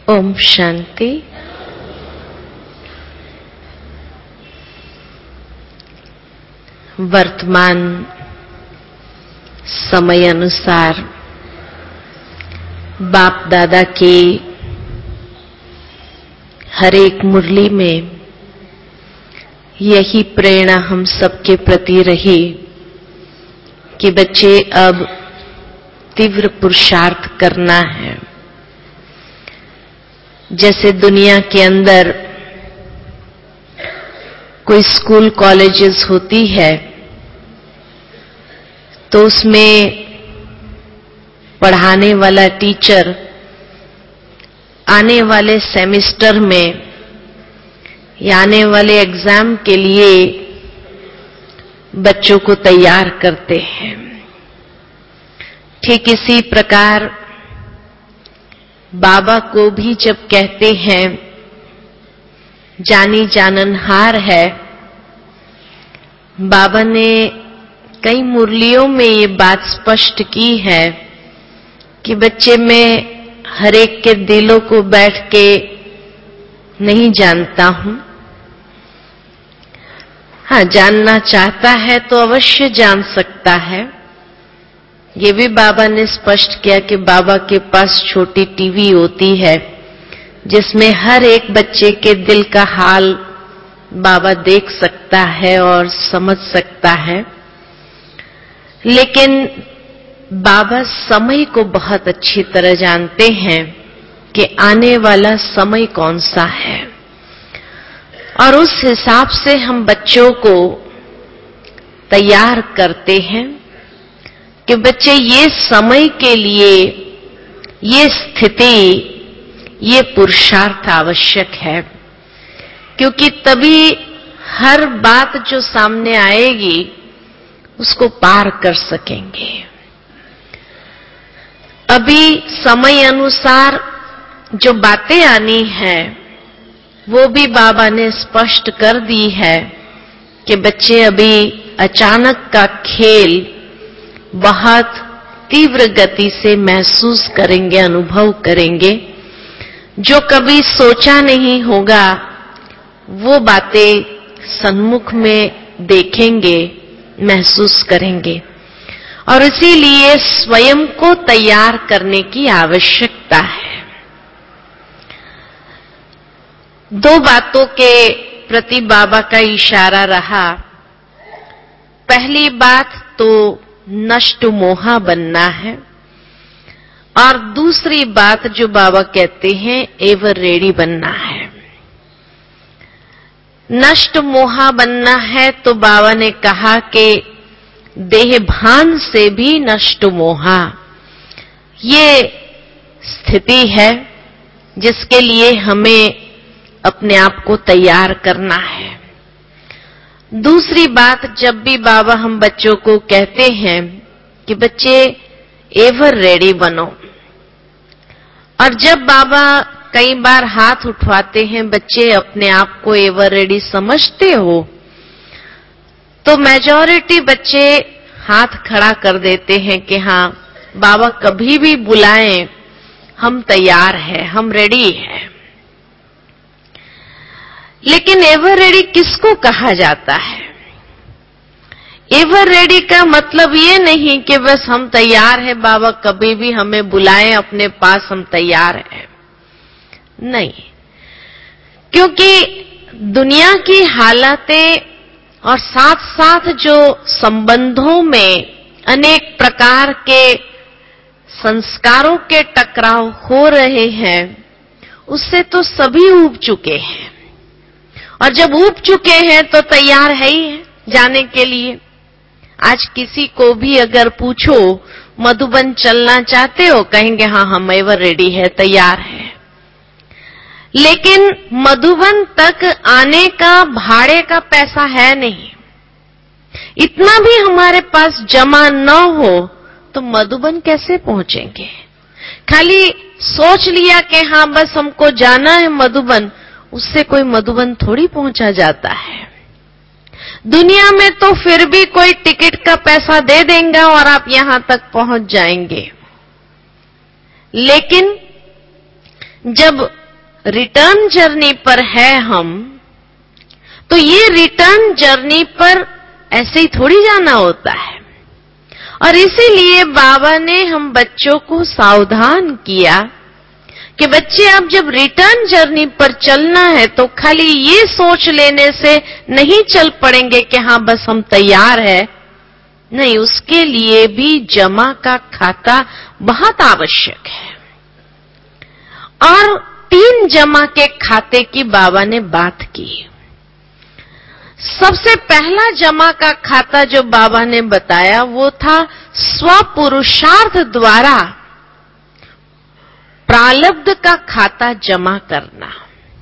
ओम शांति। वर्तमान समय अनुसार बाप दादा की हर एक मुरली में यही प्रेरणा हम सबके प्रति रही कि बच्चे अब तीव्र पुरुषार्थ करना है। जैसे दुनिया के अंदर कोई स्कूल कॉलेजेस होती है तो उसमें पढ़ाने वाला टीचर आने वाले सेमेस्टर में या आने वाले एग्जाम के लिए बच्चों को तैयार करते हैं। ठीक इसी प्रकार बाबा को भी जब कहते हैं जानी जाननहार है, बाबा ने कई मुरलियों में ये बात स्पष्ट की है कि बच्चे में हर एक के दिलों को बैठ के नहीं जानता हूं। हाँ, जानना चाहता है तो अवश्य जान सकता है। ये भी बाबा ने स्पष्ट किया कि बाबा के पास छोटी टीवी होती है जिसमें हर एक बच्चे के दिल का हाल बाबा देख सकता है और समझ सकता है। लेकिन बाबा समय को बहुत अच्छी तरह जानते हैं कि आने वाला समय कौन सा है, और उस हिसाब से हम बच्चों को तैयार करते हैं कि बच्चे ये समय के लिए ये स्थिति, ये पुरुषार्थ आवश्यक है, क्योंकि तभी हर बात जो सामने आएगी उसको पार कर सकेंगे। अभी समय अनुसार जो बातें आनी है वो भी बाबा ने स्पष्ट कर दी है कि बच्चे अभी अचानक का खेल बहुत तीव्र गति से महसूस करेंगे, अनुभव करेंगे। जो कभी सोचा नहीं होगा वो बातें सन्मुख में देखेंगे, महसूस करेंगे, और इसीलिए स्वयं को तैयार करने की आवश्यकता है। दो बातों के प्रति बाबा का इशारा रहा। पहली बात तो नष्ट मोहा बनना है, और दूसरी बात जो बाबा कहते हैं एवर रेडी बनना है। नष्ट मोहा बनना है तो बाबा ने कहा कि देह भान से भी नष्ट मोहा, ये स्थिति है जिसके लिए हमें अपने आप को तैयार करना है। दूसरी बात, जब भी बाबा हम बच्चों को कहते हैं कि बच्चे एवर रेडी बनो, और जब बाबा कई बार हाथ उठवाते हैं बच्चे अपने आप को एवर रेडी समझते हो, तो मेजॉरिटी बच्चे हाथ खड़ा कर देते हैं कि हाँ बाबा कभी भी बुलाएं हम तैयार हैं, हम रेडी हैं। लेकिन एवर रेडी किसको कहा जाता है? एवर रेडी का मतलब ये नहीं कि बस हम तैयार हैं, बाबा कभी भी हमें बुलाएं अपने पास, हम तैयार हैं। नहीं, क्योंकि दुनिया की हालातें और साथ साथ जो संबंधों में अनेक प्रकार के संस्कारों के टकराव हो रहे हैं, उससे तो सभी ऊब चुके हैं, और जब ऊब चुके हैं तो तैयार है ही है जाने के लिए। आज किसी को भी अगर पूछो मधुबन चलना चाहते हो, कहेंगे हाँ हम एवर रेडी है, तैयार है। लेकिन मधुबन तक आने का भाड़े का पैसा है नहीं, इतना भी हमारे पास जमा न हो तो मधुबन कैसे पहुंचेंगे? खाली सोच लिया कि हाँ बस हमको जाना है मधुबन, उससे कोई मधुबन थोड़ी पहुंचा जाता है। दुनिया में तो फिर भी कोई टिकट का पैसा दे देगा और आप यहां तक पहुंच जाएंगे। लेकिन जब रिटर्न जर्नी पर है हम, तो ये रिटर्न जर्नी पर ऐसे ही थोड़ी जाना होता है। और इसीलिए बाबा ने हम बच्चों को सावधान किया कि बच्चे अब जब रिटर्न जर्नी पर चलना है तो खाली ये सोच लेने से नहीं चल पड़ेंगे कि हाँ बस हम तैयार है। नहीं, उसके लिए भी जमा का खाता बहुत आवश्यक है। और 3 जमा के खाते की बाबा ने बात की। सबसे पहला जमा का खाता जो बाबा ने बताया वो था स्वपुरुषार्थ द्वारा प्रारब्ध का खाता जमा करना।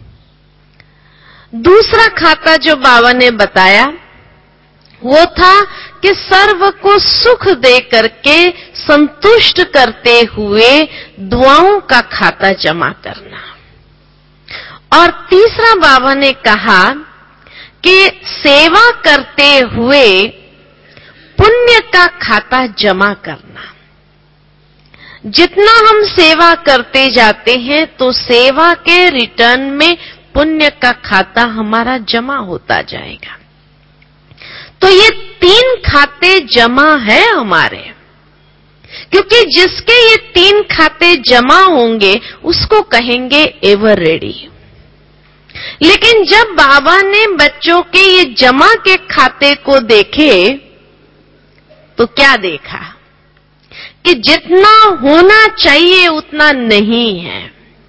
दूसरा खाता जो बाबा ने बताया वो था कि सर्व को सुख दे करके संतुष्ट करते हुए दुआओं का खाता जमा करना। और तीसरा बाबा ने कहा कि सेवा करते हुए पुण्य का खाता जमा करना। जितना हम सेवा करते जाते हैं तो सेवा के रिटर्न में पुण्य का खाता हमारा जमा होता जाएगा। तो ये 3 खाते जमा है हमारे, क्योंकि जिसके ये 3 खाते जमा होंगे उसको कहेंगे एवर रेडी। लेकिन जब बाबा ने बच्चों के ये जमा के खाते को देखे तो क्या देखा कि जितना होना चाहिए उतना नहीं है।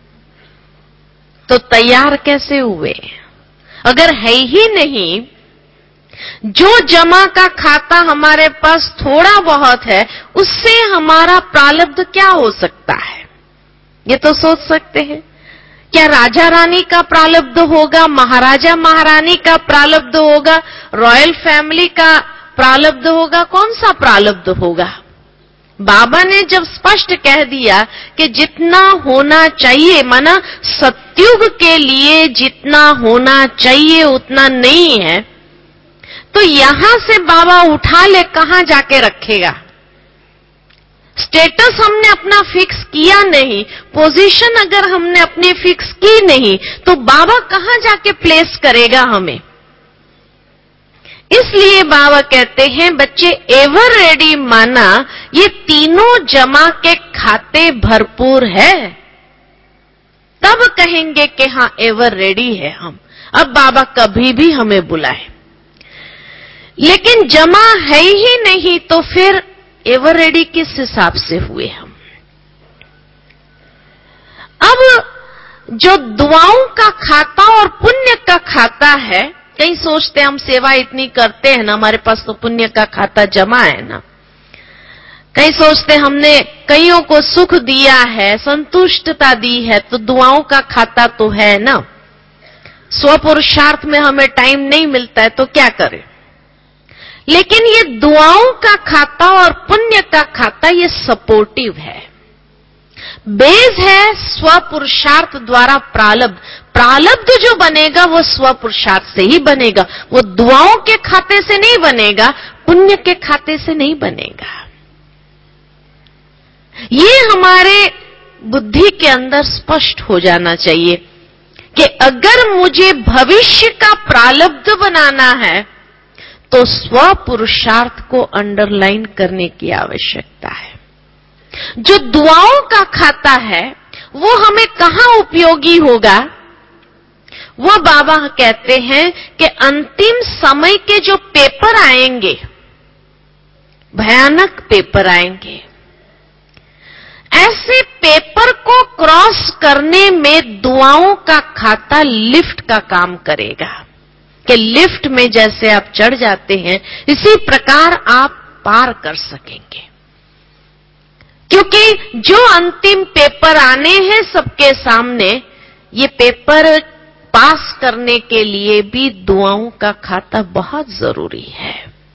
तो तैयार कैसे हुए? अगर है ही नहीं, जो जमा का खाता हमारे पास थोड़ा बहुत है उससे हमारा प्रारब्ध क्या हो सकता है? ये तो सोच सकते हैं। क्या राजा रानी का प्रारब्ध होगा, महाराजा महारानी का प्रारब्ध होगा, रॉयल फैमिली का प्रारब्ध होगा? कौन सा प्रारब्ध होगा? बाबा ने जब स्पष्ट कह दिया कि जितना होना चाहिए, माना सतयुग के लिए जितना होना चाहिए उतना नहीं है, तो यहां से बाबा उठा ले कहां जाके रखेगा? स्टेटस हमने अपना फिक्स किया नहीं, पोजीशन अगर हमने अपनी फिक्स की नहीं, तो बाबा कहां जाके प्लेस करेगा हमें? इसलिए बाबा कहते हैं बच्चे एवर रेडी, माना ये तीनों जमा के खाते भरपूर है, तब कहेंगे कि हां एवर रेडी है हम। अब बाबा कभी भी हमें बुलाए, लेकिन जमा है ही नहीं तो फिर एवर रेडी किस हिसाब से हुए हम? अब जो दुआओं का खाता और पुण्य का खाता है, कई सोचते हैं हम सेवा इतनी करते हैं ना, हमारे पास तो पुण्य का खाता जमा है ना। कई सोचते हमने कईयों को सुख दिया है, संतुष्टता दी है, तो दुआओं का खाता तो है ना। स्वपुरुषार्थ में हमें टाइम नहीं मिलता है तो क्या करें? लेकिन ये दुआओं का खाता और पुण्य का खाता ये सपोर्टिव है, बेस है स्वपुरुषार्थ द्वारा प्रारब्ध। प्रारब्ध जो बनेगा वो स्वपुरुषार्थ से ही बनेगा, वो दुआओं के खाते से नहीं बनेगा, पुण्य के खाते से नहीं बनेगा। ये हमारे बुद्धि के अंदर स्पष्ट हो जाना चाहिए कि अगर मुझे भविष्य का प्रारब्ध बनाना है तो स्वपुरुषार्थ को अंडरलाइन करने की आवश्यकता है। जो दुआओं का खाता है वो हमें कहां उपयोगी होगा? वो बाबा कहते हैं कि अंतिम समय के जो पेपर आएंगे, भयानक पेपर आएंगे, ऐसे पेपर को क्रॉस करने में दुआओं का खाता लिफ्ट का काम करेगा। कि लिफ्ट में जैसे आप चढ़ जाते हैं इसी प्रकार आप पार कर सकेंगे, क्योंकि जो अंतिम पेपर आने हैं सबके सामने, ये पेपर पास करने के लिए भी दुआओं का खाता बहुत जरूरी है।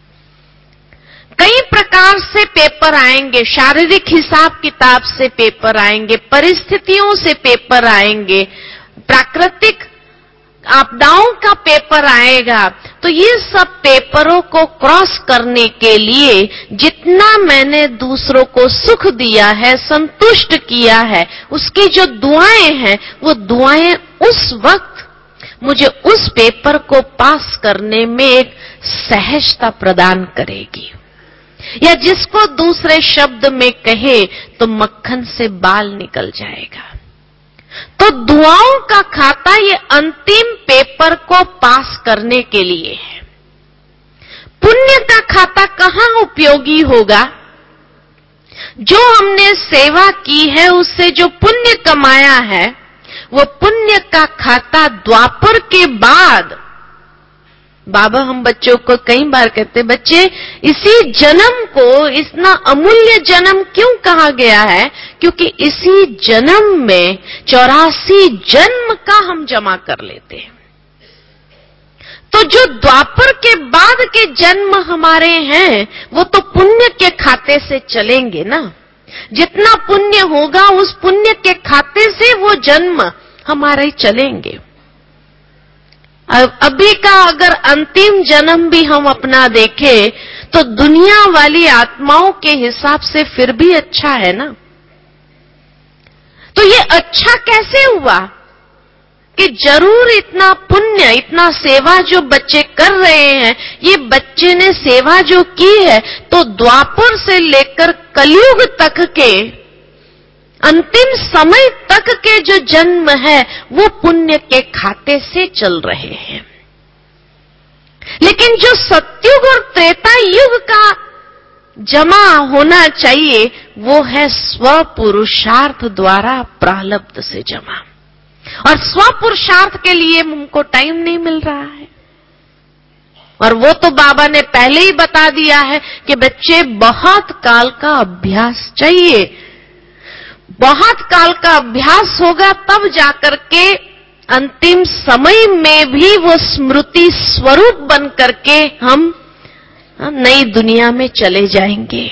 कई प्रकार से पेपर आएंगे, शारीरिक हिसाब किताब से पेपर आएंगे, परिस्थितियों से पेपर आएंगे, प्राकृतिक आपदाओं का पेपर आएगा। तो ये सब पेपरों को क्रॉस करने के लिए जितना मैंने दूसरों को सुख दिया है, संतुष्ट किया है, उसकी जो दुआएं हैं, वो दुआएं उस वक्त मुझे उस पेपर को पास करने में एक सहजता प्रदान करेगी। या जिसको दूसरे शब्द में कहे तो मक्खन से बाल निकल जाएगा। तो दुआओं का खाता ये अंतिम पेपर को पास करने के लिए है। पुण्य का खाता कहां उपयोगी होगा? जो हमने सेवा की है, उससे जो पुण्य कमाया है, वो पुण्य का खाता द्वापर के बाद, बाबा हम बच्चों को कई बार कहते, बच्चे इसी जन्म को इतना अमूल्य जन्म क्यों कहा गया है? क्योंकि इसी जन्म में 84 जन्म का हम जमा कर लेते हैं। तो जो द्वापर के बाद के जन्म हमारे हैं, वो तो पुण्य के खाते से चलेंगे ना। जितना पुण्य होगा उस पुण्य के खाते से वो जन्म हमारे चलेंगे। अभी का अगर अंतिम जन्म भी हम अपना देखें तो दुनिया वाली आत्माओं के हिसाब से फिर भी अच्छा है ना। तो ये अच्छा कैसे हुआ कि जरूर इतना पुण्य, इतना सेवा जो बच्चे कर रहे हैं, ये बच्चे ने सेवा जो की है तो द्वापर से लेकर कलयुग तक के अंतिम समय तक के जो जन्म है वो पुण्य के खाते से चल रहे हैं। लेकिन जो सत्युग और त्रेता युग का जमा होना चाहिए वो है स्वपुरुषार्थ द्वारा प्रारब्ध से जमा। और स्वपुरुषार्थ के लिए हमको टाइम नहीं मिल रहा है। और वो तो बाबा ने पहले ही बता दिया है कि बच्चे बहुत काल का अभ्यास चाहिए। बहुत काल का अभ्यास होगा तब जाकर के अंतिम समय में भी वो स्मृति स्वरूप बन करके हम नई दुनिया में चले जाएंगे।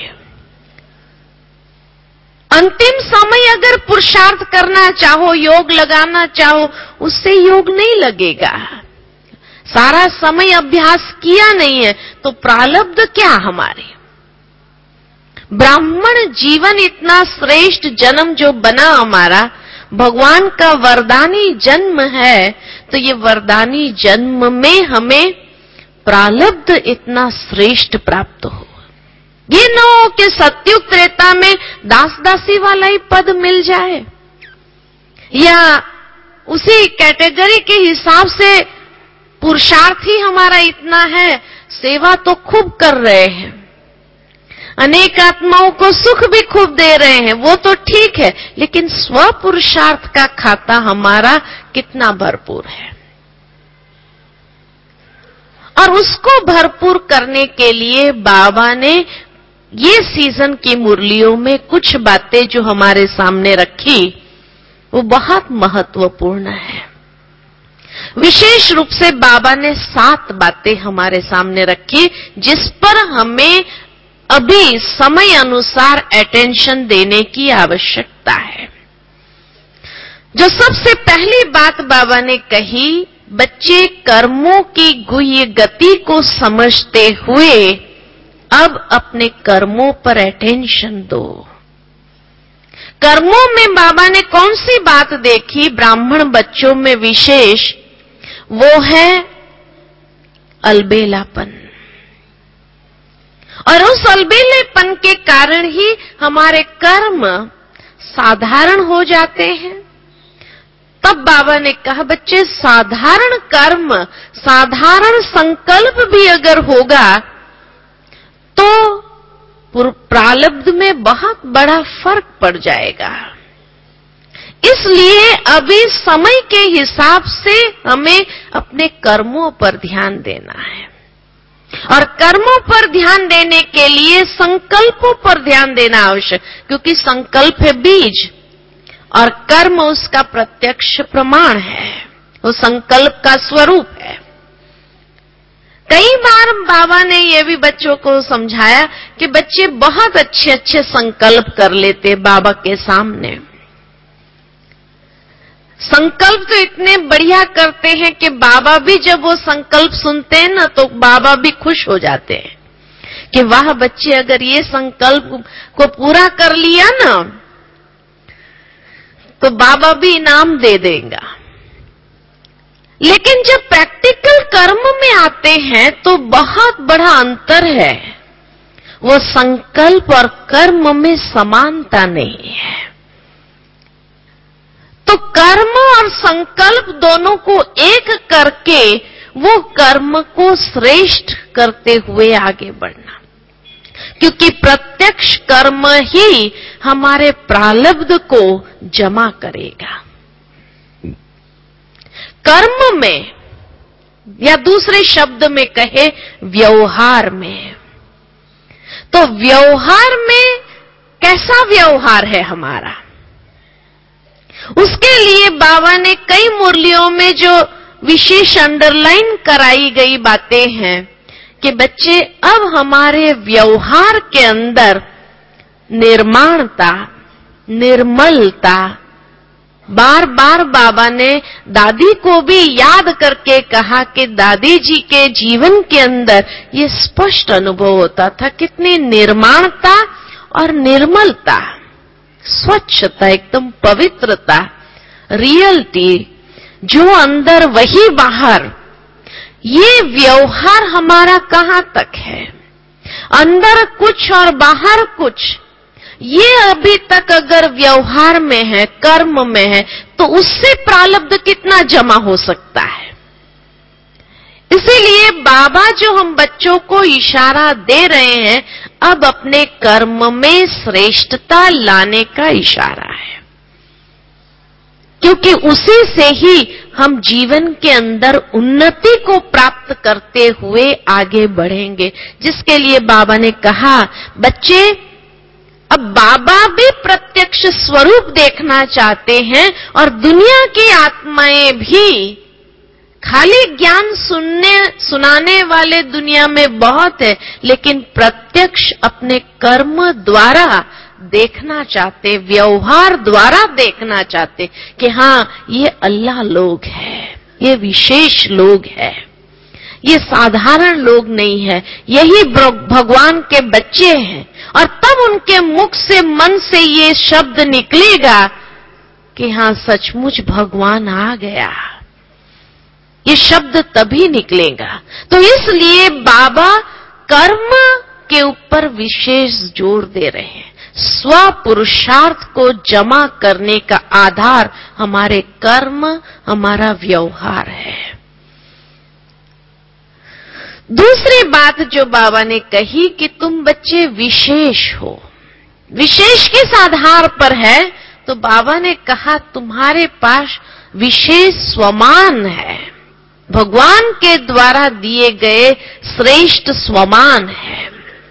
अंतिम समय अगर पुरुषार्थ करना चाहो, योग लगाना चाहो, उससे योग नहीं लगेगा। सारा समय अभ्यास किया नहीं है तो प्रारब्ध क्या हमारे? ब्राह्मण जीवन इतना श्रेष्ठ जन्म जो बना हमारा, भगवान का वरदानी जन्म है, तो ये वरदानी जन्म में हमें प्रारब्ध इतना श्रेष्ठ प्राप्त हो। ये न हो कि सत्युग त्रेता में दास दासी वाला ही पद मिल जाए, या उसी कैटेगरी के हिसाब से पुरुषार्थ ही हमारा इतना है, सेवा तो खूब कर रहे हैं, अनेक आत्माओं को सुख भी खूब दे रहे हैं, वो तो ठीक है, लेकिन स्वपुरुषार्थ का खाता हमारा कितना भरपूर है। और उसको भरपूर करने के लिए बाबा ने ये सीजन की मुरलियों में कुछ बातें जो हमारे सामने रखी, वो बहुत महत्वपूर्ण है। विशेष रूप से बाबा ने 7 बातें हमारे सामने रखी जिस पर हमें अभी समय अनुसार अटेंशन देने की आवश्यकता है। जो सबसे पहली बात बाबा ने कही, बच्चे कर्मों की गुह्य गति को समझते हुए अब अपने कर्मों पर अटेंशन दो। कर्मों में बाबा ने कौन सी बात देखी ब्राह्मण बच्चों में विशेष? वो है अलबेलापन। और उस अलबेलेपन के कारण ही हमारे कर्म साधारण हो जाते हैं। तब बाबा ने कहा, बच्चे साधारण कर्म, साधारण संकल्प भी अगर होगा तो प्रारब्ध में बहुत बड़ा फर्क पड़ जाएगा। इसलिए अभी समय के हिसाब से हमें अपने कर्मों पर ध्यान देना है। और कर्मों पर ध्यान देने के लिए संकल्पों पर ध्यान देना आवश्यक, क्योंकि संकल्प है बीज और कर्म उसका प्रत्यक्ष प्रमाण है, वो संकल्प का स्वरूप है। कई बार बाबा ने ये भी बच्चों को समझाया कि बच्चे बहुत अच्छे अच्छे संकल्प कर लेते बाबा के सामने। संकल्प तो इतने बढ़िया करते हैं कि बाबा भी जब वो संकल्प सुनते हैं ना तो बाबा भी खुश हो जाते हैं कि वाह बच्चे, अगर ये संकल्प को पूरा कर लिया ना तो बाबा भी इनाम दे देगा। लेकिन जब प्रैक्टिकल कर्म में आते हैं तो बहुत बड़ा अंतर है। वो संकल्प और कर्म में समानता नहीं है। तो कर्म और संकल्प दोनों को एक करके वो कर्म को श्रेष्ठ करते हुए आगे बढ़ना, क्योंकि प्रत्यक्ष कर्म ही हमारे प्रारब्ध को जमा करेगा। कर्म में या दूसरे शब्द में कहे व्यवहार में, तो व्यवहार में कैसा व्यवहार है हमारा, उसके लिए बाबा ने कई मुरलियों में जो विशेष अंडरलाइन कराई गई बातें हैं कि बच्चे अब हमारे व्यवहार के अंदर निर्माणता, निर्मलता, बार बार बाबा ने दादी को भी याद करके कहा कि दादी जी के जीवन के अंदर ये स्पष्ट अनुभव होता था, कितनी निर्माणता और निर्मलता, स्वच्छता, एकदम पवित्रता, रियलिटी, जो अंदर वही बाहर। ये व्यवहार हमारा कहां तक है, अंदर कुछ और बाहर कुछ, ये अभी तक अगर व्यवहार में है, कर्म में है, तो उससे प्रारब्ध कितना जमा हो सकता है। इसीलिए बाबा जो हम बच्चों को इशारा दे रहे हैं, अब अपने कर्म में श्रेष्ठता लाने का इशारा है, क्योंकि उसी से ही हम जीवन के अंदर उन्नति को प्राप्त करते हुए आगे बढ़ेंगे। जिसके लिए बाबा ने कहा, बच्चे अब बाबा भी प्रत्यक्ष स्वरूप देखना चाहते हैं और दुनिया की आत्माएं भी। खाली ज्ञान सुनाने वाले दुनिया में बहुत है, लेकिन प्रत्यक्ष अपने कर्म द्वारा देखना चाहते, व्यवहार द्वारा देखना चाहते कि हाँ ये अल्लाह लोग हैं, ये विशेष लोग हैं, ये साधारण लोग नहीं है, यही भगवान के बच्चे हैं। और तब उनके मुख से, मन से ये शब्द निकलेगा कि हाँ सचमुच भगवान आ गया। ये शब्द तभी निकलेगा। तो इसलिए बाबा कर्म के ऊपर विशेष जोर दे रहे हैं। स्व पुरुषार्थ को जमा करने का आधार हमारे कर्म, हमारा व्यवहार है। दूसरी बात जो बाबा ने कही कि तुम बच्चे विशेष हो, विशेष किस आधार पर है, तो बाबा ने कहा तुम्हारे पास विशेष स्वमान है, भगवान के द्वारा दिए गए श्रेष्ठ स्वमान है।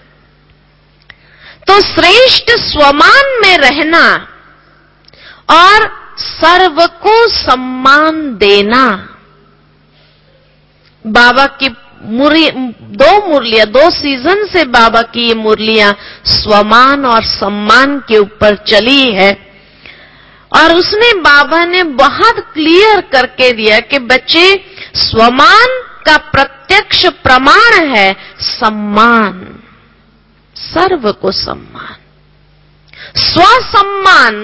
तो श्रेष्ठ स्वमान में रहना और सर्व को सम्मान देना, बाबा की दो सीजन से बाबा की ये मुरलियां स्वमान और सम्मान के ऊपर चली है। और उसमें बाबा ने बहुत क्लियर करके दिया कि बच्चे स्वमान का प्रत्यक्ष प्रमाण है सम्मान, सर्व को सम्मान, स्वसम्मान,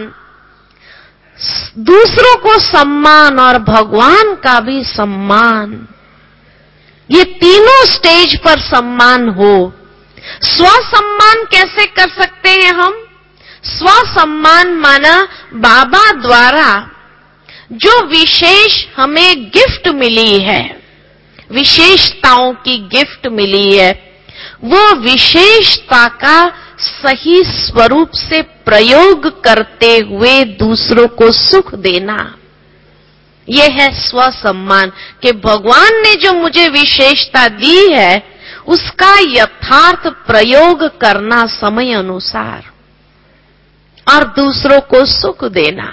दूसरों को सम्मान और भगवान का भी सम्मान, ये तीनों स्टेज पर सम्मान हो। स्वसम्मान कैसे कर सकते हैं हम? स्वसम्मान माना बाबा द्वारा जो विशेष हमें गिफ्ट मिली है, विशेषताओं की गिफ्ट मिली है, वो विशेषता का सही स्वरूप से प्रयोग करते हुए दूसरों को सुख देना, ये है स्वसम्मान। कि भगवान ने जो मुझे विशेषता दी है उसका यथार्थ प्रयोग करना समय अनुसार और दूसरों को सुख देना।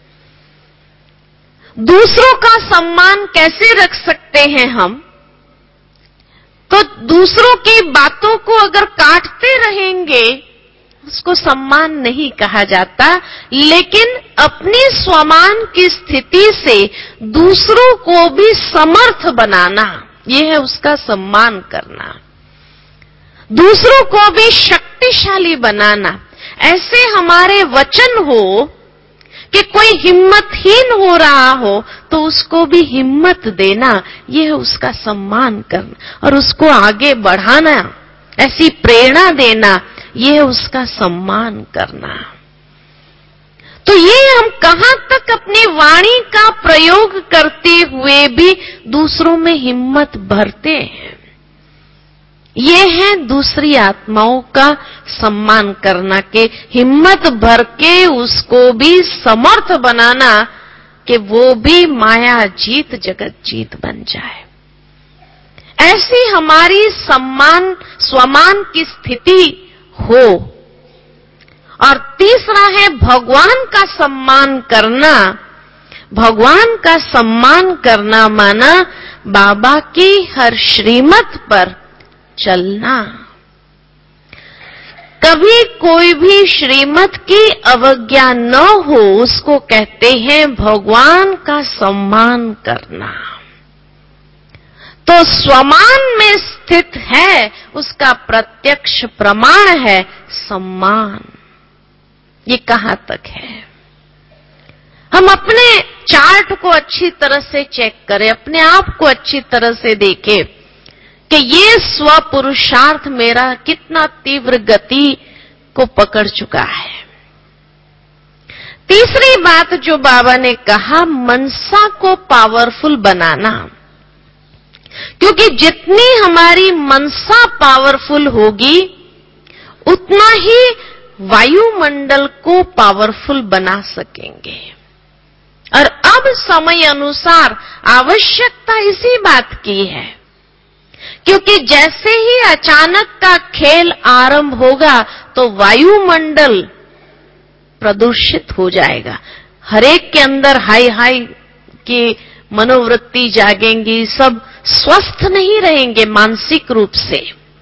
दूसरों का सम्मान कैसे रख सकते हैं हम? तो दूसरों की बातों को अगर काटते रहेंगे उसको सम्मान नहीं कहा जाता, लेकिन अपनी स्वमान की स्थिति से दूसरों को भी समर्थ बनाना, यह है उसका सम्मान करना। दूसरों को भी शक्तिशाली बनाना। ऐसे हमारे वचन हो कि कोई हिम्मतहीन हो रहा हो तो उसको भी हिम्मत देना, यह है उसका सम्मान करना और उसको आगे बढ़ाना, ऐसी प्रेरणा देना, यह है उसका सम्मान करना। तो ये हम कहां तक अपनी वाणी का प्रयोग करते हुए भी दूसरों में हिम्मत भरते हैं। ये है दूसरी आत्माओं का सम्मान करना, के हिम्मत भर के उसको भी समर्थ बनाना कि वो भी माया जीत जगत जीत बन जाए। ऐसी हमारी सम्मान स्वमान की स्थिति हो। और तीसरा है भगवान का सम्मान करना। भगवान का सम्मान करना माना बाबा की हर श्रीमत पर चलना। कभी कोई भी श्रीमत की अवज्ञा न हो, उसको कहते हैं भगवान का सम्मान करना। तो स्वमान में स्थित है, उसका प्रत्यक्ष प्रमाण है सम्मान। ये कहां तक है? हम अपने चार्ट को अच्छी तरह से चेक करें, अपने आप को अच्छी तरह से देखें कि ये स्व पुरुषार्थ मेरा कितना तीव्र गति को पकड़ चुका है। तीसरी बात जो बाबा ने कहा, मनसा को पावरफुल बनाना। क्योंकि जितनी हमारी मनसा पावरफुल होगी, उतना ही वायुमंडल को पावरफुल बना सकेंगे। और अब समय अनुसार आवश्यकता इसी बात की है, क्योंकि जैसे ही अचानक का खेल आरंभ होगा तो वायुमंडल प्रदूषित हो जाएगा। हरेक के अंदर हाई हाई की मनोवृत्ति जागेंगी, सब स्वस्थ नहीं रहेंगे मानसिक रूप से,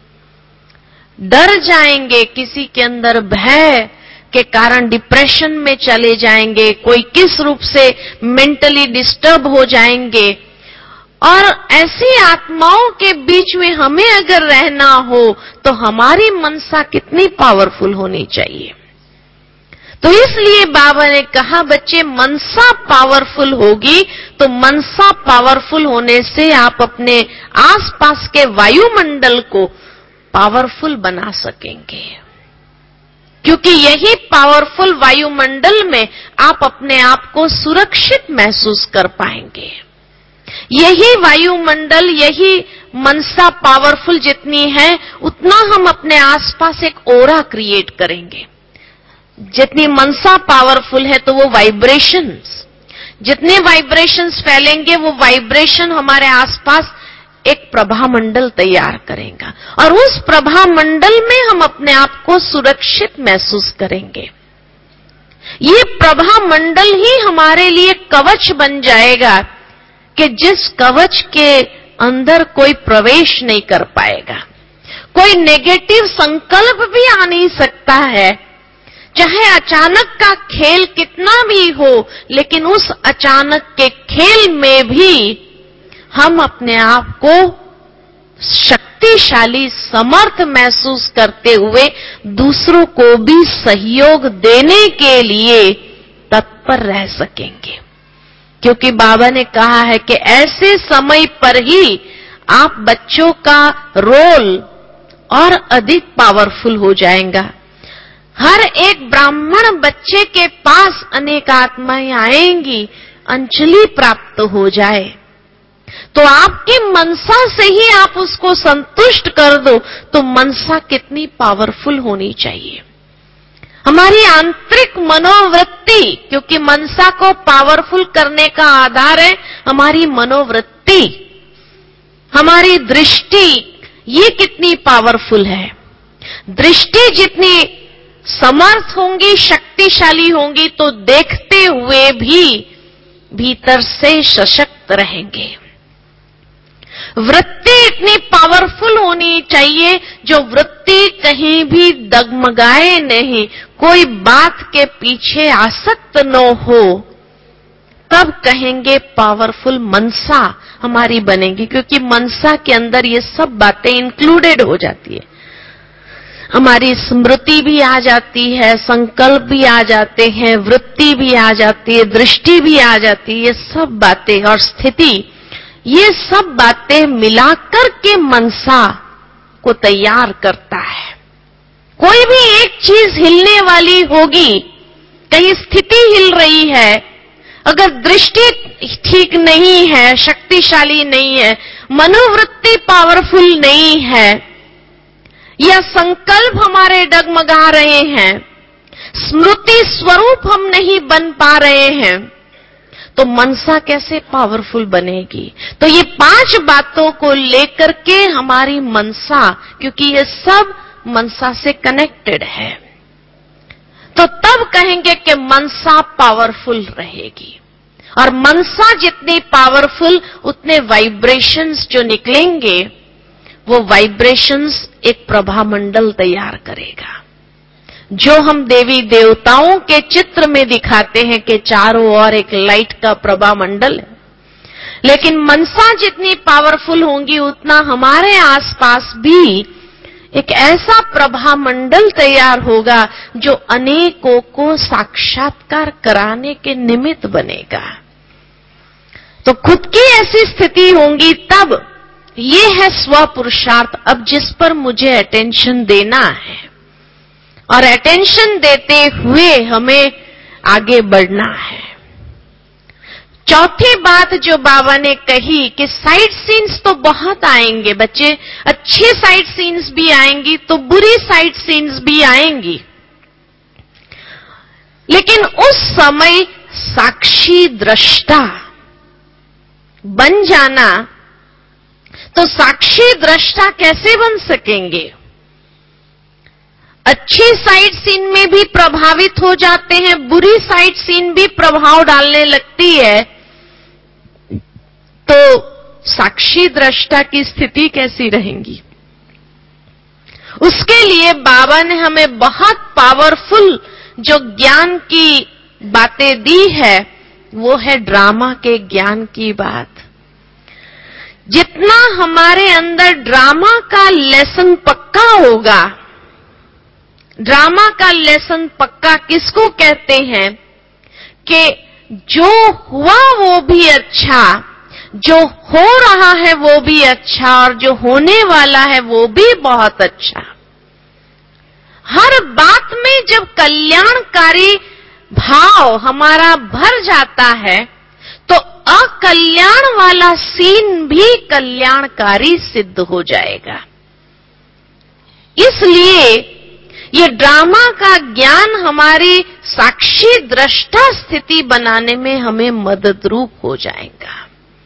डर जाएंगे, किसी के अंदर भय के कारण डिप्रेशन में चले जाएंगे, कोई किस रूप से मेंटली डिस्टर्ब हो जाएंगे। और ऐसी आत्माओं के बीच में हमें अगर रहना हो तो हमारी मनसा कितनी पावरफुल होनी चाहिए। तो इसलिए बाबा ने कहा, बच्चे मनसा पावरफुल होगी तो मनसा पावरफुल होने से आप अपने आसपास के वायुमंडल को पावरफुल बना सकेंगे। क्योंकि यही पावरफुल वायुमंडल में आप अपने आप को सुरक्षित महसूस कर पाएंगे। यही वायुमंडल, यही मनसा पावरफुल जितनी है, उतना हम अपने आसपास एक ओरा क्रिएट करेंगे। जितनी मनसा पावरफुल है तो वो वाइब्रेशंस, जितने वाइब्रेशंस फैलेंगे वो वाइब्रेशन हमारे आसपास एक प्रभामंडल तैयार करेगा और उस प्रभामंडल में हम अपने आप को सुरक्षित महसूस करेंगे। ये प्रभामंडल ही हमारे लिए कवच बन जाएगा कि जिस कवच के अंदर कोई प्रवेश नहीं कर पाएगा, कोई नेगेटिव संकल्प भी आ नहीं सकता है। चाहे अचानक का खेल कितना भी हो, लेकिन उस अचानक के खेल में भी हम अपने आप को शक्तिशाली समर्थ महसूस करते हुए दूसरों को भी सहयोग देने के लिए तत्पर रह सकेंगे। क्योंकि बाबा ने कहा है कि ऐसे समय पर ही आप बच्चों का रोल और अधिक पावरफुल हो जाएगा। हर एक ब्राह्मण बच्चे के पास अनेक आत्माएं आएंगी, अंजलि प्राप्त हो जाए तो आपकी मनसा से ही आप उसको संतुष्ट कर दो, तो मनसा कितनी पावरफुल होनी चाहिए। हमारी आंतरिक मनोवृत्ति, क्योंकि मनसा को पावरफुल करने का आधार है हमारी मनोवृत्ति, हमारी दृष्टि, ये कितनी पावरफुल है। दृष्टि जितनी समर्थ होंगी, शक्तिशाली होंगी, तो देखते हुए भी भीतर से सशक्त रहेंगे। वृत्ति इतनी पावरफुल होनी चाहिए जो वृत्ति कहीं भी डगमगाए नहीं, कोई बात के पीछे आसक्त न हो, तब कहेंगे पावरफुल मनसा हमारी बनेगी। क्योंकि मनसा के अंदर ये सब बातें इंक्लूडेड हो जाती है। हमारी स्मृति भी आ जाती है, संकल्प भी आ जाते हैं, वृत्ति भी आ जाती है, दृष्टि भी आ जाती है, ये सब बातें और स्थिति, ये सब बातें मिलाकर के मनसा को तैयार करता है। कोई भी एक चीज हिलने वाली होगी, कहीं स्थिति हिल रही है, अगर दृष्टि ठीक नहीं है, शक्तिशाली नहीं है, मनोवृत्ति पावरफुल नहीं है, या संकल्प हमारे डगमगा रहे हैं, स्मृति स्वरूप हम नहीं बन पा रहे हैं, तो मनसा कैसे पावरफुल बनेगी? तो ये 5 बातों को लेकर के हमारी मनसा, क्योंकि ये सब मनसा से कनेक्टेड है, तो तब कहेंगे कि मनसा पावरफुल रहेगी। और मनसा जितनी पावरफुल, उतने वाइब्रेशंस जो निकलेंगे, वो वाइब्रेशंस एक प्रभामंडल तैयार करेगा। जो हम देवी देवताओं के चित्र में दिखाते हैं कि चारों ओर एक लाइट का प्रभामंडल है, लेकिन मनसा जितनी पावरफुल होंगी, उतना हमारे आसपास भी एक ऐसा प्रभामंडल तैयार होगा जो अनेकों को साक्षात्कार कराने के निमित्त बनेगा। तो खुद की ऐसी स्थिति होंगी, तब ये है स्वपुरुषार्थ। अब जिस पर मुझे अटेंशन देना है, और अटेंशन देते हुए हमें आगे बढ़ना है। चौथी बात जो बाबा ने कही कि साइड सीन्स तो बहुत आएंगे बच्चे, अच्छी साइड सीन्स भी आएंगी तो बुरी साइड सीन्स भी आएंगी, लेकिन उस समय साक्षी दृष्टा बन जाना। तो साक्षी दृष्टा कैसे बन सकेंगे? अच्छी साइड सीन में भी प्रभावित हो जाते हैं, बुरी साइड सीन भी प्रभाव डालने लगती है, तो साक्षी दृष्टा की स्थिति कैसी रहेगी? उसके लिए बाबा ने हमें बहुत पावरफुल जो ज्ञान की बातें दी है, वो है ड्रामा के ज्ञान की बात। जितना हमारे अंदर ड्रामा का लेसन पक्का होगा, ड्रामा का लेसन पक्का किसको कहते हैं? कि जो हुआ वो भी अच्छा, जो हो रहा है वो भी अच्छा, और जो होने वाला है वो भी बहुत अच्छा। हर बात में जब कल्याणकारी भाव हमारा भर जाता है, तो अकल्याण वाला सीन भी कल्याणकारी सिद्ध हो जाएगा। इसलिए ये ड्रामा का ज्ञान हमारी साक्षी दृष्टा स्थिति बनाने में हमें मददरूप हो जाएगा।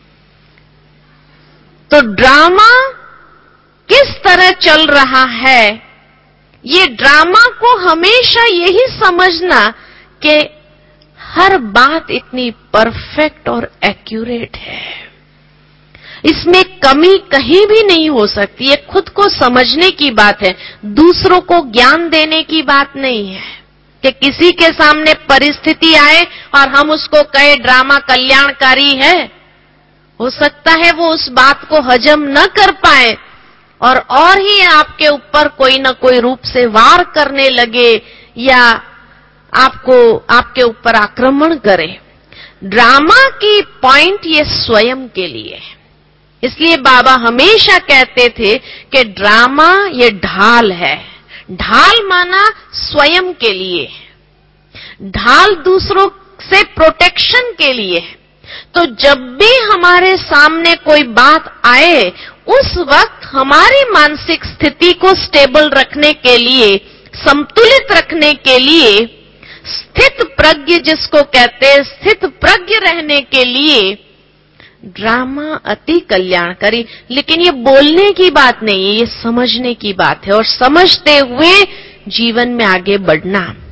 तो ड्रामा किस तरह चल रहा है, ये ड्रामा को हमेशा यही समझना कि हर बात इतनी परफेक्ट और एक्यूरेट है, इसमें कमी कहीं भी नहीं हो सकती। ये खुद को समझने की बात है, दूसरों को ज्ञान देने की बात नहीं है कि किसी के सामने परिस्थिति आए और हम उसको कहे ड्रामा कल्याणकारी है। हो सकता है वो उस बात को हजम न कर पाए और ही आपके ऊपर कोई न कोई रूप से वार करने लगे, या आपके ऊपर आक्रमण करे। ड्रामा की पॉइंट ये स्वयं के लिए है। इसलिए बाबा हमेशा कहते थे कि ड्रामा ये ढाल है। ढाल माना स्वयं के लिए, ढाल दूसरों से प्रोटेक्शन के लिए है। तो जब भी हमारे सामने कोई बात आए, उस वक्त हमारी मानसिक स्थिति को स्टेबल रखने के लिए, संतुलित रखने के लिए, स्थित प्रज्ञ जिसको कहते हैं, स्थित प्रज्ञ रहने के लिए ड्रामा अति कल्याणकारी। लेकिन ये बोलने की बात नहीं है, ये समझने की बात है, और समझते हुए जीवन में आगे बढ़ना।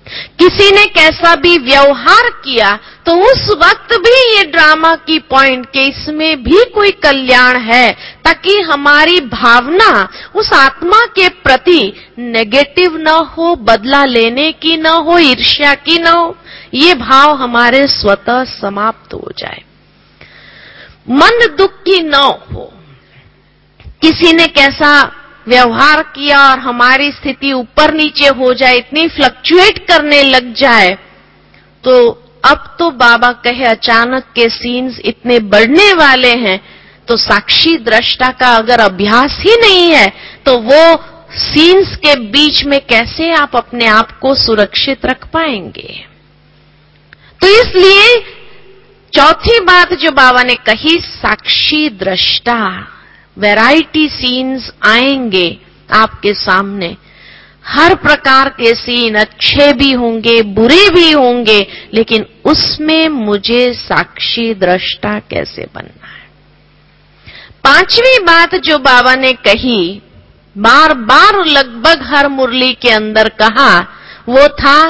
किसी ने कैसा भी व्यवहार किया तो उस वक्त भी ये ड्रामा की पॉइंट के इसमें भी कोई कल्याण है, ताकि हमारी भावना उस आत्मा के प्रति नेगेटिव न हो, बदला लेने की न हो, ईर्ष्या की न हो, ये भाव हमारे स्वतः समाप्त हो जाए, मन दुख की न हो। किसी ने कैसा व्यवहार किया और हमारी स्थिति ऊपर नीचे हो जाए, इतनी फ्लक्चुएट करने लग जाए, तो अब तो बाबा कहे अचानक के सीन्स इतने बढ़ने वाले हैं, तो साक्षी दृष्टा का अगर अभ्यास ही नहीं है तो वो सीन्स के बीच में कैसे आप अपने आप को सुरक्षित रख पाएंगे। तो इसलिए चौथी बात जो बाबा ने कही, साक्षी दृष्टा, वैरायटी सीन्स आएंगे आपके सामने, हर प्रकार के सीन अच्छे भी होंगे, बुरे भी होंगे, लेकिन उसमें मुझे साक्षी दृष्टा कैसे बनना है। पांचवी बात जो बाबा ने कही, बार बार लगभग हर मुरली के अंदर कहा, वो था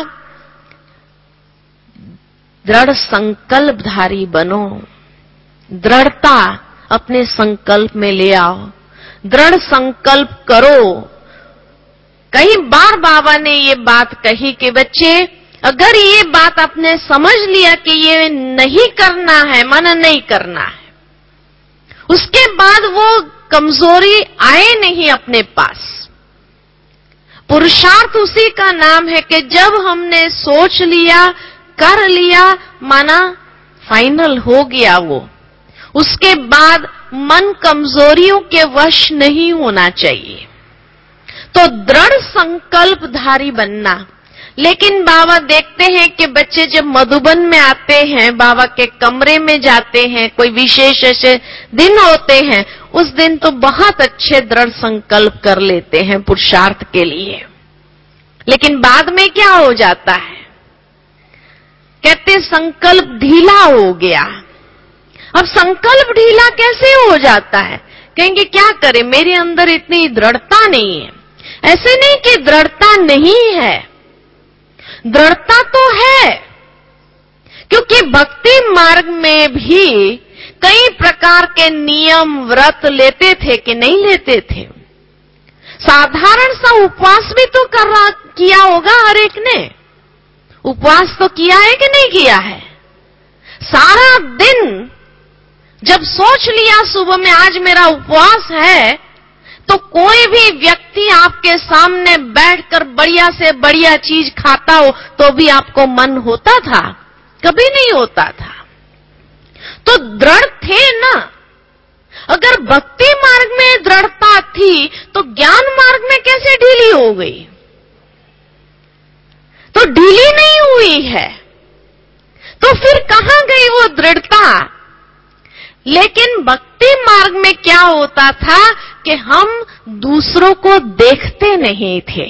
दृढ़ संकल्पधारी बनो। दृढ़ता अपने संकल्प में ले आओ, दृढ़ संकल्प करो। कई बार बाबा ने ये बात कही कि बच्चे, अगर ये बात आपने समझ लिया कि ये नहीं करना है, मन नहीं करना है, उसके बाद वो कमजोरी आए नहीं अपने पास। पुरुषार्थ उसी का नाम है कि जब हमने सोच लिया, कर लिया, माना फाइनल हो गया वो, उसके बाद मन कमजोरियों के वश नहीं होना चाहिए। तो दृढ़ संकल्पधारी बनना। लेकिन बाबा देखते हैं कि बच्चे जब मधुबन में आते हैं, बाबा के कमरे में जाते हैं, कोई विशेष ऐसे दिन होते हैं, उस दिन तो बहुत अच्छे दृढ़ संकल्प कर लेते हैं पुरुषार्थ के लिए, लेकिन बाद में क्या हो जाता है, कहते संकल्प ढीला हो गया। अब संकल्प ढीला कैसे हो जाता है? कहेंगे क्या करें, मेरे अंदर इतनी दृढ़ता नहीं है। ऐसे नहीं कि दृढ़ता नहीं है, दृढ़ता तो है, क्योंकि भक्ति मार्ग में भी कई प्रकार के नियम व्रत लेते थे कि नहीं लेते थे। साधारण सा उपवास भी तो किया होगा हर एक ने। उपवास तो किया है कि नहीं किया है? सारा दिन जब सोच लिया सुबह में आज मेरा उपवास है, तो कोई भी व्यक्ति आपके सामने बैठकर बढ़िया से बढ़िया चीज खाता हो तो भी आपको मन होता था? कभी नहीं होता था। तो दृढ़ थे ना। अगर भक्ति मार्ग में दृढ़ता थी तो ज्ञान मार्ग में कैसे ढीली हो गई? तो ढीली नहीं हुई है, तो फिर कहां गई वो दृढ़ता? लेकिन भक्ति मार्ग में क्या होता था कि हम दूसरों को देखते नहीं थे,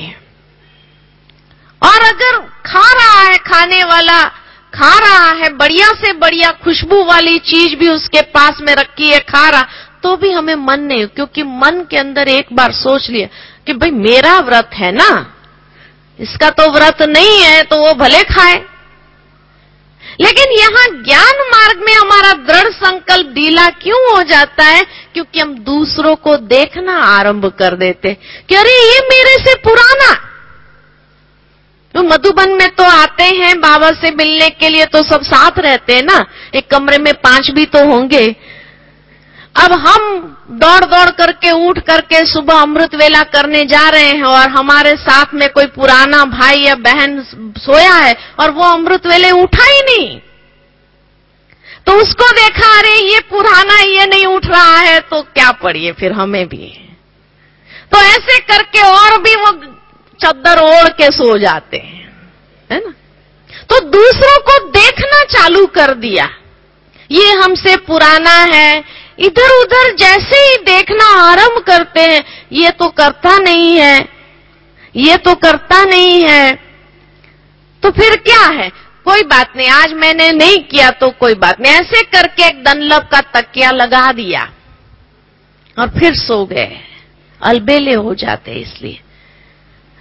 और अगर खा रहा है, खाने वाला खा रहा है, बढ़िया से बढ़िया खुशबू वाली चीज भी उसके पास में रखी है, खा रहा, तो भी हमें मन नहीं, क्योंकि मन के अंदर एक बार सोच लिया कि भाई मेरा व्रत है ना, इसका तो व्रत नहीं है, तो वो भले खाए। लेकिन यहां ज्ञान मार्ग में हमारा दृढ़ संकल्प ढीला क्यों हो जाता है? क्योंकि हम दूसरों को देखना आरंभ कर देते कि अरे ये मेरे से पुराना। तो मधुबन में तो आते हैं बाबा से मिलने के लिए, तो सब साथ रहते हैं ना, एक कमरे में 5 भी तो होंगे। अब हम दौड़ दौड़ करके उठ करके सुबह अमृत वेला करने जा रहे हैं, और हमारे साथ में कोई पुराना भाई या बहन सोया है और वो अमृत वेले उठा ही नहीं, तो उसको देखा, अरे ये पुराना, ये नहीं उठ रहा है, तो क्या पड़िए फिर हमें भी। तो ऐसे करके और भी वो चद्दर ओढ़ के सो जाते हैं, है ना। तो दूसरों को देखना चालू कर दिया, ये हमसे पुराना है, इधर उधर जैसे ही देखना आरंभ करते हैं, ये तो करता नहीं है, ये तो करता नहीं है, तो फिर क्या है, कोई बात नहीं, आज मैंने नहीं किया तो कोई बात नहीं, ऐसे करके एक डनलप का तकिया लगा दिया और फिर सो गए, अलबेले हो जाते। इसलिए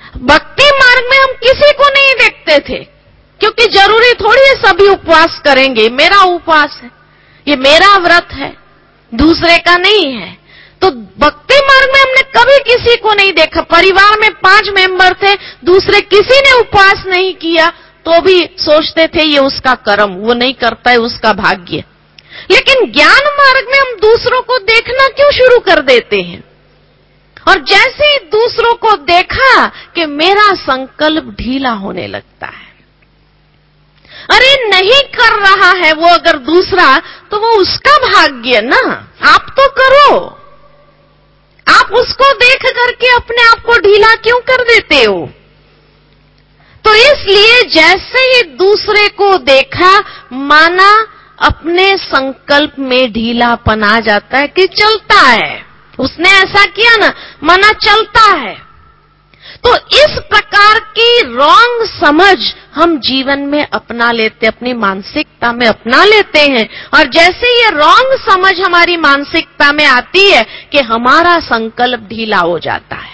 भक्ति मार्ग में हम किसी को नहीं देखते थे, क्योंकि जरूरी थोड़ी है सभी उपवास करेंगे। मेरा उपवास है, ये मेरा व्रत है, दूसरे का नहीं है। तो भक्ति मार्ग में हमने कभी किसी को नहीं देखा। परिवार में 5 मेंबर थे, दूसरे किसी ने उपवास नहीं किया तो भी सोचते थे ये उसका कर्म, वो नहीं करता है उसका भाग्य। लेकिन ज्ञान मार्ग में हम दूसरों को देखना क्यों शुरू कर देते हैं? और जैसे ही दूसरों को देखा कि मेरा संकल्प ढीला होने लगता है। अरे नहीं कर रहा है वो अगर दूसरा, तो वो उसका भाग्य ना, आप तो करो। आप उसको देख करके अपने आप को ढीला क्यों कर देते हो? तो इसलिए जैसे ही दूसरे को देखा, माना अपने संकल्प में ढीलापन आ जाता है कि चलता है, उसने ऐसा किया ना, माना चलता है। तो इस प्रकार की रॉन्ग समझ हम जीवन में अपना लेते, अपनी मानसिकता में अपना लेते हैं। और जैसे ये रॉन्ग समझ हमारी मानसिकता में आती है कि हमारा संकल्प ढीला हो जाता है।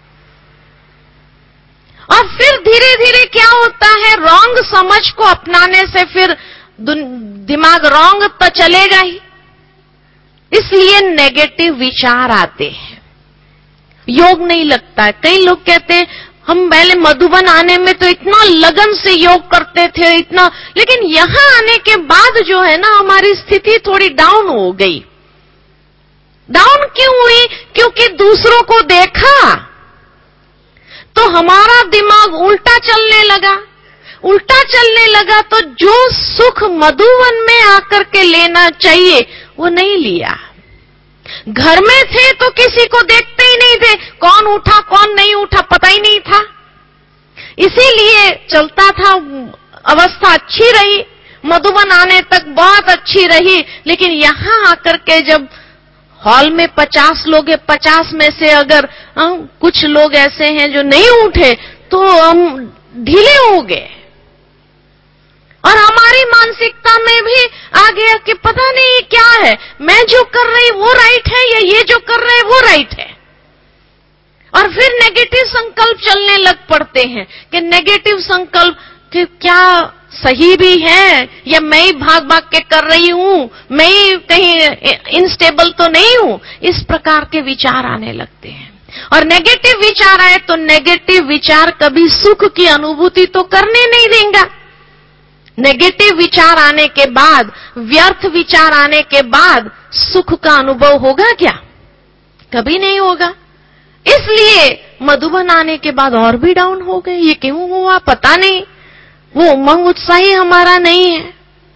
और फिर धीरे धीरे क्या होता है, रॉन्ग समझ को अपनाने से फिर दिमाग रॉन्ग तो चलेगा ही, इसलिए नेगेटिव विचार आते हैं, योग नहीं लगता है। कई लोग कहते हैं हम पहले मधुबन आने में तो इतना लगन से योग करते थे, इतना, लेकिन यहां आने के बाद जो है ना, हमारी स्थिति थोड़ी डाउन हो गई। डाउन क्यों हुई? क्योंकि दूसरों को देखा तो हमारा दिमाग उल्टा चलने लगा। उल्टा चलने लगा तो जो सुख मधुवन में आकर के लेना चाहिए वो नहीं लिया। घर में थे तो किसी को देखते ही नहीं थे, कौन उठा कौन नहीं उठा पता ही नहीं था, इसीलिए चलता था, अवस्था अच्छी रही, मधुबन आने तक बहुत अच्छी रही। लेकिन यहां आकर के जब हॉल में 50 लोग हैं, 50 में से अगर कुछ लोग ऐसे हैं जो नहीं उठे तो हम ढीले हो गए। और हमारी मानसिकता में भी आ गया कि पता नहीं क्या है, मैं जो कर रही वो राइट है या ये जो कर रहे वो राइट है। और फिर नेगेटिव संकल्प चलने लग पड़ते हैं कि नेगेटिव संकल्प कि क्या सही भी है या मैं ही भाग भाग के कर रही हूं, मैं ही कहीं इंस्टेबल तो नहीं हूं, इस प्रकार के विचार आने लगते हैं। और नेगेटिव विचार आए तो नेगेटिव विचार कभी सुख की अनुभूति तो करने नहीं देगा। नेगेटिव विचार आने के बाद, व्यर्थ विचार आने के बाद सुख का अनुभव होगा क्या? कभी नहीं होगा। इसलिए मधुबन आने के बाद और भी डाउन हो गए। ये क्यों हुआ पता नहीं, वो उमंग उत्साह ही हमारा नहीं है।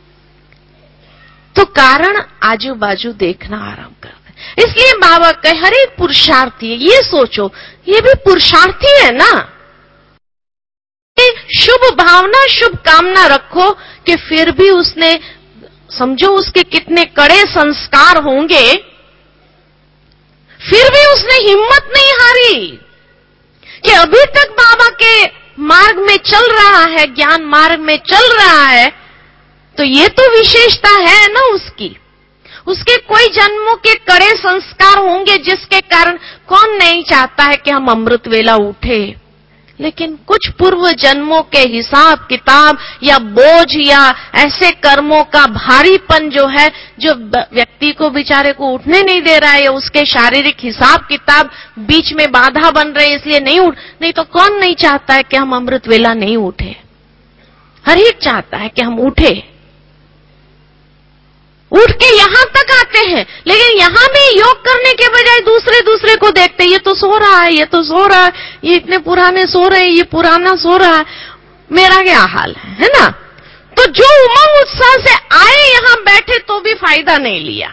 तो कारण आजू बाजू देखना आराम कर दे। इसलिए बाबा कहे हर एक पुरुषार्थी है, ये सोचो ये भी पुरुषार्थी है ना। शुभ भावना शुभ कामना रखो कि फिर भी उसने, समझो उसके कितने कड़े संस्कार होंगे, फिर भी उसने हिम्मत नहीं हारी कि अभी तक बाबा के मार्ग में चल रहा है, ज्ञान मार्ग में चल रहा है। तो ये तो विशेषता है ना उसकी। उसके कोई जन्मों के कड़े संस्कार होंगे जिसके कारण कौन नहीं चाहता है कि हम अमृत वेला उठे। लेकिन कुछ पूर्व जन्मों के हिसाब किताब या बोझ या ऐसे कर्मों का भारीपन जो है, जो व्यक्ति को बेचारे को उठने नहीं दे रहा है, या उसके शारीरिक हिसाब किताब बीच में बाधा बन रहे, इसलिए नहीं तो कौन नहीं चाहता है कि हम अमृत वेला नहीं उठे। हर एक चाहता है कि हम उठे, उठ के यहां तक आते हैं। लेकिन यहां भी योग करने के बजाय दूसरे को देखते, ये तो सो रहा है, ये तो सो रहा है, ये इतने पुराने सो रहे हैं, ये पुराना सो रहा है, मेरा क्या हाल है ना। तो जो उमंग उत्साह से आए यहां बैठे तो भी फायदा नहीं लिया।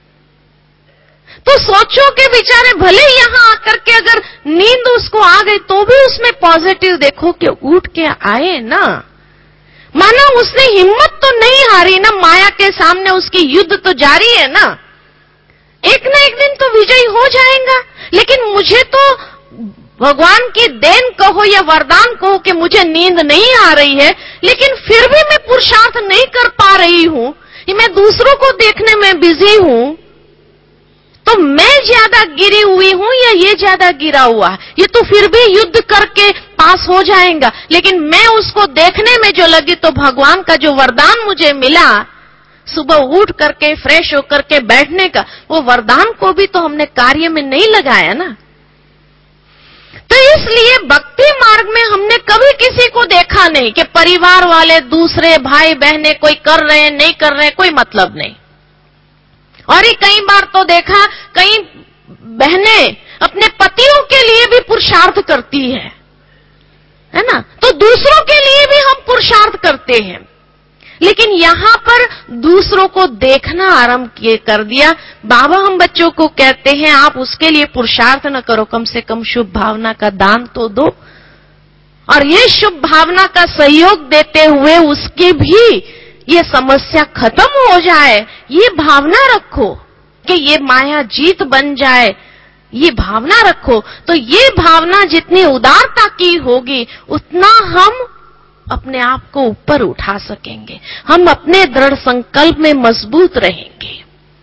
तो सोचो कि बेचारे भले यहां आकर के अगर नींद उसको आ गई तो भी उसमें पॉजिटिव देखो कि उठ के आए ना। माना उसने हिम्मत तो नहीं हारी ना, माया के सामने उसकी युद्ध तो जारी है ना एक दिन तो विजयी हो जाएगा। लेकिन मुझे तो भगवान की देन कहो या वरदान कहो कि मुझे नींद नहीं आ रही है, लेकिन फिर भी मैं पुरुषार्थ नहीं कर पा रही हूं, मैं दूसरों को देखने में बिजी हूं, तो मैं ज्यादा गिरी हुई हूं या ये ज्यादा गिरा हुआ है? ये तो फिर भी युद्ध करके पास हो जाएगा, लेकिन मैं उसको देखने में जो लगी, तो भगवान का जो वरदान मुझे मिला सुबह उठ करके फ्रेश होकर के बैठने का, वो वरदान को भी तो हमने कार्य में नहीं लगाया ना। तो इसलिए भक्ति मार्ग में हमने कभी किसी को देखा नहीं कि परिवार वाले दूसरे भाई बहनें कोई कर रहे हैं नहीं कर रहे हैं, कोई मतलब नहीं। और ये कई बार तो देखा, कई बहनें अपने पतियों के लिए भी पुरुषार्थ करती है ना, तो दूसरों के लिए भी हम पुरुषार्थ करते हैं। लेकिन यहां पर दूसरों को देखना आरंभ कर दिया। बाबा हम बच्चों को कहते हैं आप उसके लिए पुरुषार्थ न करो, कम से कम शुभ भावना का दान तो दो, और ये शुभ भावना का सहयोग देते हुए उसकी भी ये समस्या खत्म हो जाए, ये भावना रखो कि ये माया जीत बन जाए, ये भावना रखो। तो ये भावना जितनी उदारता की होगी उतना हम अपने आप को ऊपर उठा सकेंगे, हम अपने दृढ़ संकल्प में मजबूत रहेंगे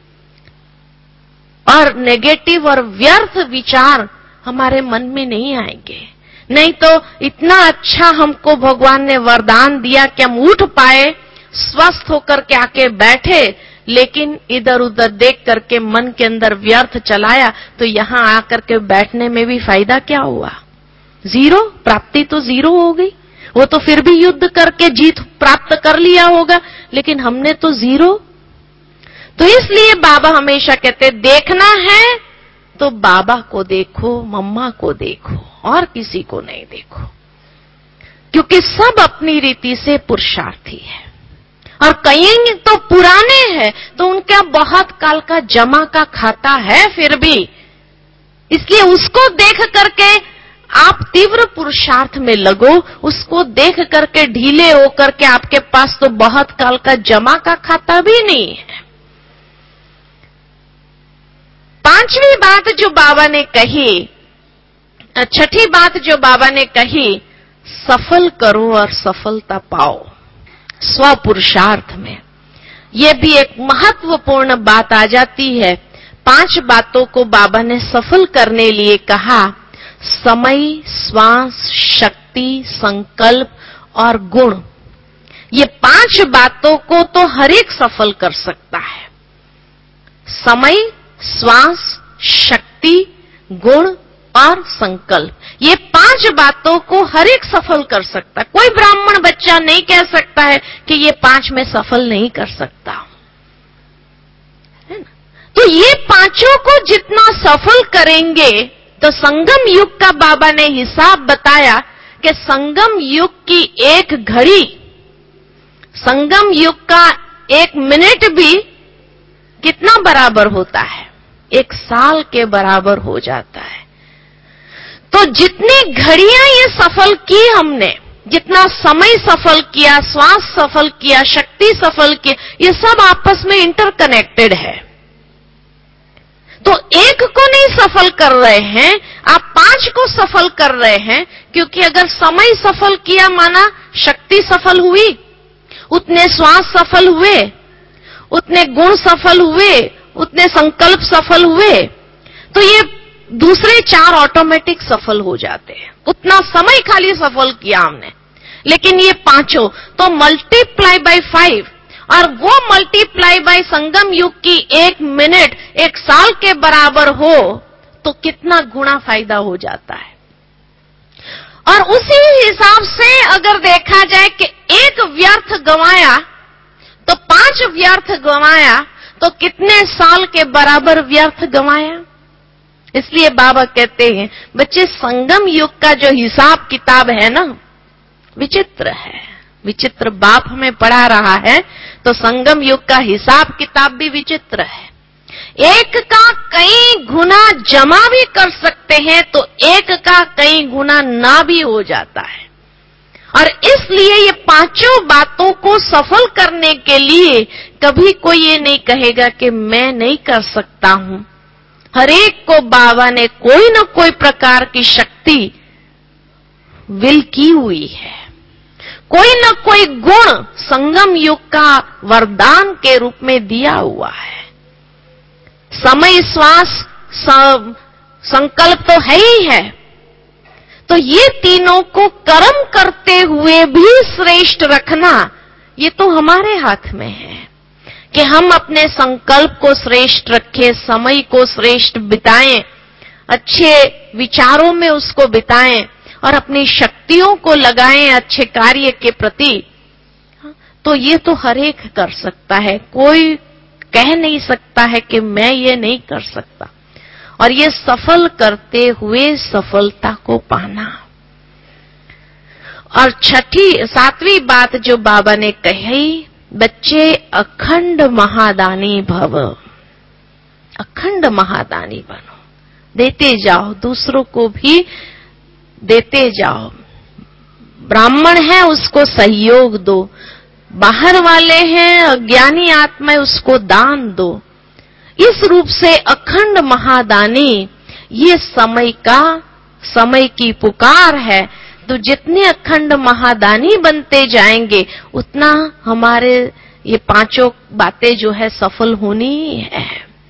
और नेगेटिव और व्यर्थ विचार हमारे मन में नहीं आएंगे। नहीं तो इतना अच्छा हमको भगवान ने वरदान दिया कि हम उठ पाए, स्वस्थ होकर के आके बैठे, लेकिन इधर उधर देख करके मन के अंदर व्यर्थ चलाया, तो यहां आकर के बैठने में भी फायदा क्या हुआ? जीरो, प्राप्ति तो जीरो हो गई। वो तो फिर भी युद्ध करके जीत प्राप्त कर लिया होगा, लेकिन हमने तो जीरो। तो इसलिए बाबा हमेशा कहते देखना है तो बाबा को देखो, मम्मा को देखो, और किसी को नहीं देखो, क्योंकि सब अपनी रीति से पुरुषार्थी है। और कई तो पुराने हैं, तो उनका बहुत काल का जमा का खाता है फिर भी, इसलिए उसको देख करके आप तीव्र पुरुषार्थ में लगो। उसको देख करके ढीले होकर के आपके पास तो बहुत काल का जमा का खाता भी नहीं है। पांचवी बात जो बाबा ने कही, छठी बात जो बाबा ने कही, सफल करो और सफलता पाओ स्व पुरुषार्थ में। यह भी एक महत्वपूर्ण बात आ जाती है। 5 बातों को बाबा ने सफल करने लिए कहा, समय, श्वास, शक्ति, संकल्प और गुण। ये 5 बातों को तो हर एक सफल कर सकता है। समय, श्वास, शक्ति, गुण और संकल्प, ये 5 बातों को हर एक सफल कर सकता है। कोई ब्राह्मण बच्चा नहीं कह सकता है कि ये 5 में सफल नहीं कर सकता, है ना। तो ये 5 को जितना सफल करेंगे, तो संगम युग का बाबा ने हिसाब बताया कि संगम युग की एक घड़ी, संगम युग का 1 मिनट भी कितना बराबर होता है? 1 साल के बराबर हो जाता है। तो जितनी घड़ियां ये सफल की हमने, जितना समय सफल किया, श्वास सफल किया, शक्ति सफल की, ये सब आपस में इंटरकनेक्टेड है। तो एक को नहीं सफल कर रहे हैं, आप 5 को सफल कर रहे हैं, क्योंकि अगर समय सफल किया माना शक्ति सफल हुई, उतने श्वास सफल हुए, उतने गुण सफल हुए, उतने संकल्प सफल हुए, तो ये दूसरे 4 ऑटोमेटिक सफल हो जाते हैं। उतना समय खाली सफल किया हमने, लेकिन ये 5 तो मल्टीप्लाई बाय 5, और वो मल्टीप्लाई बाय संगम युग की 1 मिनट 1 साल के बराबर हो, तो कितना गुना फायदा हो जाता है। और उसी हिसाब से अगर देखा जाए कि 1 व्यर्थ गंवाया तो 5 व्यर्थ गंवाया, तो कितने साल के बराबर व्यर्थ गंवाया। इसलिए बाबा कहते हैं बच्चे, संगम युग का जो हिसाब किताब है ना, विचित्र है। विचित्र बाप हमें पढ़ा रहा है, तो संगम युग का हिसाब किताब भी विचित्र है। 1 का कई गुना जमा भी कर सकते हैं, तो 1 का कई गुना ना भी हो जाता है। और इसलिए ये 5 बातों को सफल करने के लिए कभी कोई ये नहीं कहेगा कि मैं नहीं कर सकता हूं। हर एक को बाबा ने कोई न कोई प्रकार की शक्ति विल की हुई है, कोई न कोई गुण संगम युग का वरदान के रूप में दिया हुआ है। समय, श्वास, संकल्प तो है ही है। तो ये तीनों को कर्म करते हुए भी श्रेष्ठ रखना, ये तो हमारे हाथ में है कि हम अपने संकल्प को श्रेष्ठ रखें, समय को श्रेष्ठ बिताएं, अच्छे विचारों में उसको बिताएं और अपनी शक्तियों को लगाएं अच्छे कार्य के प्रति। तो ये तो हर एक कर सकता है, कोई कह नहीं सकता है कि मैं ये नहीं कर सकता। और ये सफल करते हुए सफलता को पाना। और सातवीं बात जो बाबा ने कही, बच्चे अखंड महादानी भव, अखंड महादानी बनो, देते जाओ, दूसरों को भी देते जाओ। ब्राह्मण है उसको सहयोग दो, बाहर वाले हैं अज्ञानी आत्मा है उसको दान दो। इस रूप से अखंड महादानी, ये समय की पुकार है। तो जितने अखंड महादानी बनते जाएंगे उतना हमारे ये पांचों बातें जो है सफल होनी ही है।